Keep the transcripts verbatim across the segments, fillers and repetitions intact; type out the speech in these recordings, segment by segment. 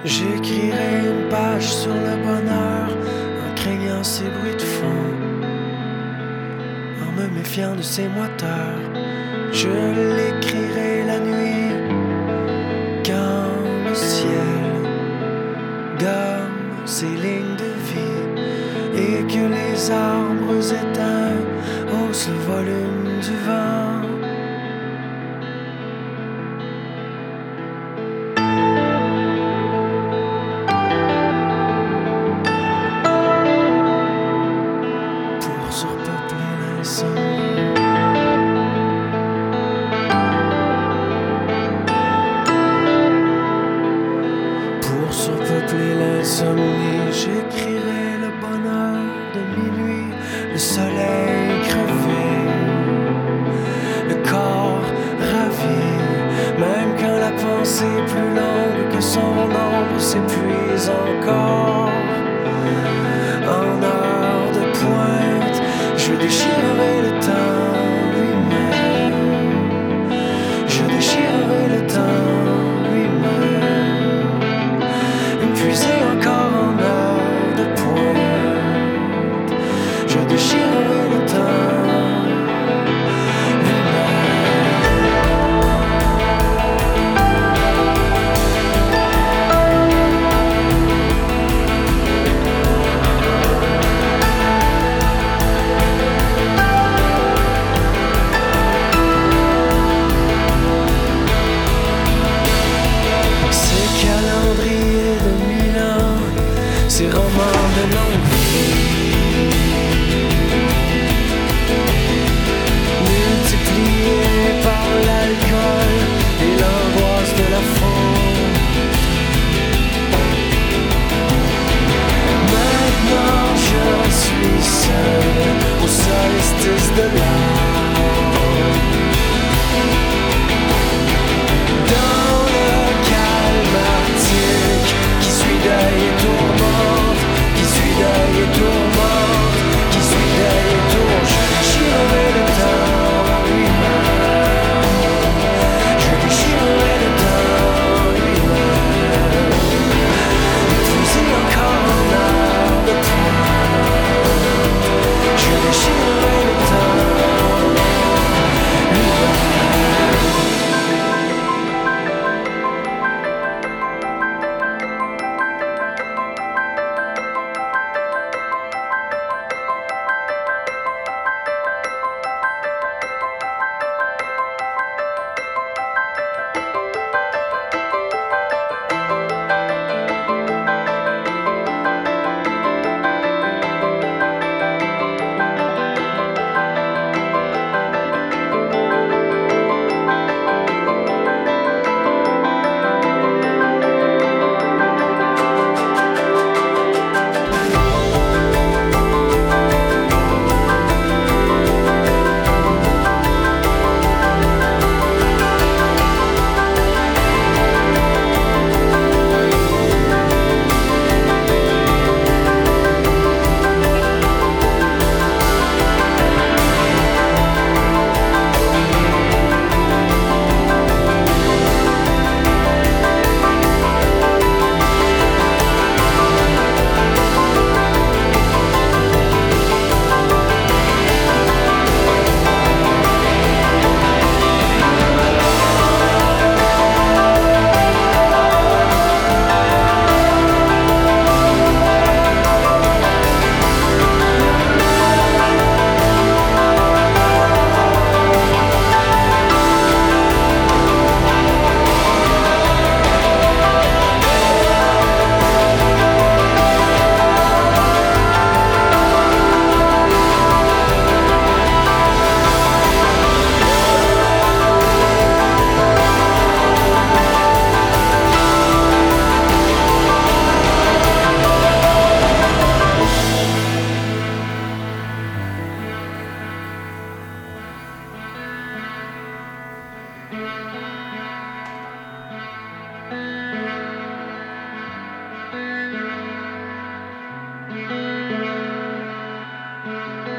J'écrirai une page sur le bonheur en craignant ses bruits de fond, en me méfiant de ses moteurs. Je l'écrirai la nuit quand le ciel gomme ses lignes de vie et que les arbres éteints haussent le volume du vent. Pour surpeupler l'insomnie, j'écrirai le bonheur de minuit, le soleil crevé, le corps ravi, même quand la pensée est plus longue que son ombre s'épuise encore. En heure de pointe, je déchirerai le temps lui-même. Je déchirerai le temps lui-même. Épuisé encore en heure de pointe, je déchirerai le temps ces romans de longue vie, multipliés par l'alcool et l'angoisse de la faute. Maintenant je suis seul au solstice de l'âme, dans le calme arctique qui suit deuil et tourmente, qui suit deuil et tourmente, qui suit deuil et tourmente. Je déchirerai le temps lui-même, je déchirerai le temps lui-même, épuisé encore en heure de pointe, je déchirerai le temps lui-même.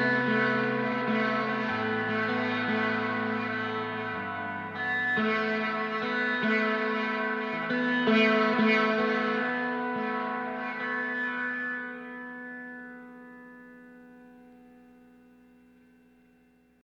Thank you.